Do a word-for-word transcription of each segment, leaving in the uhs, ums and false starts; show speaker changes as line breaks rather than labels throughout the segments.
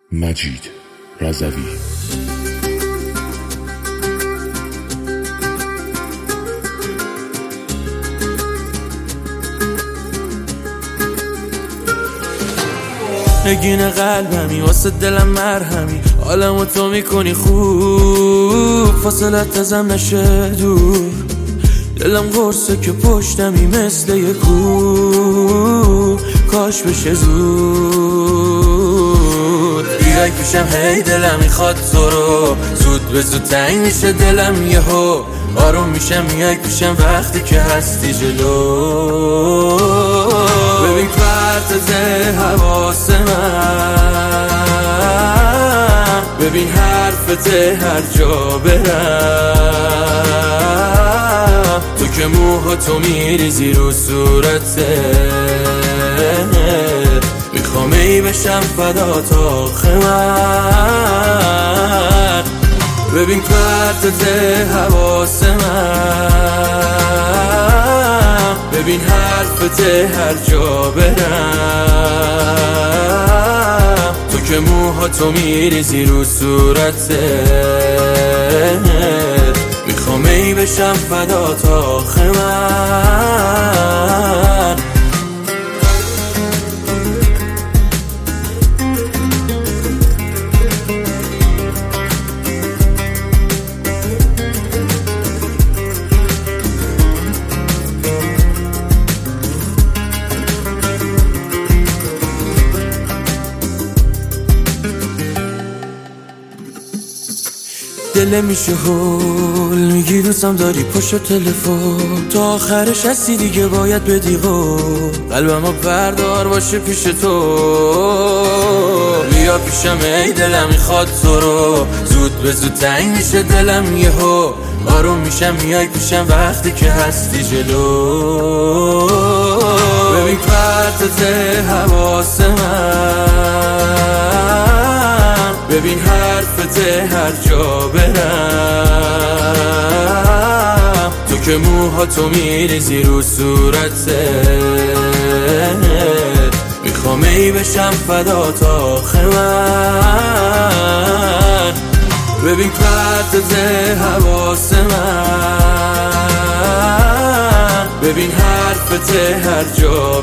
مجید رضوی.
نگین قلبمی واسه دلم مرهمی، حالمو تو میکنی خوب، فاصلت ازم نشه دور، دلم قرصه که پشتمی مثل یه کوه، کاش بشه زود بیای پیشم، هی دلم میخواد تو رو، زود به زود تنگ میشه دلم یهو، آروم میشم میای پیشم وقتی که هستی جلو. ببین پرتز حواس من، ببین حرفت هر جا برم، تو که موهاتو میریزی رو صورته، میخوام ای بشم فدات آخه من. ببین پرتز حواس من، ببین حرفت هر جا برم، تو که موهاتو میریزی رو صورته، میخوام ای بشم فدات آخه من. دل میشه هول، میگی دوستم داری پشت تلفن، تا آخرش هستی دیگه باید بدی قول، قلبمو بردار باشه پیش تو، بیا پیشم ای دلم میخواد تو رو، زود به زود تنگ میشه دلم یهو، آروم میشم میای پیشم وقتی که هستی جلو. ببین پرتز حواس من، ببین حرفت هر جا برم، تو که موهاتو میریزی رو صورته، میخوام ای بشم فدات آخه من. ببین پرتز حواس من، ببین حرفت هر جا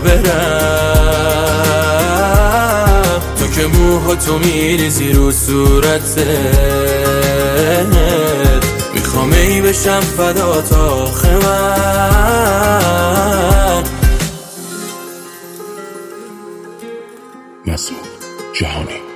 برم، تو که موهاتو میریزی رو صورته، میخوام ای بشم فدات آخه من.
مسعود جهانی.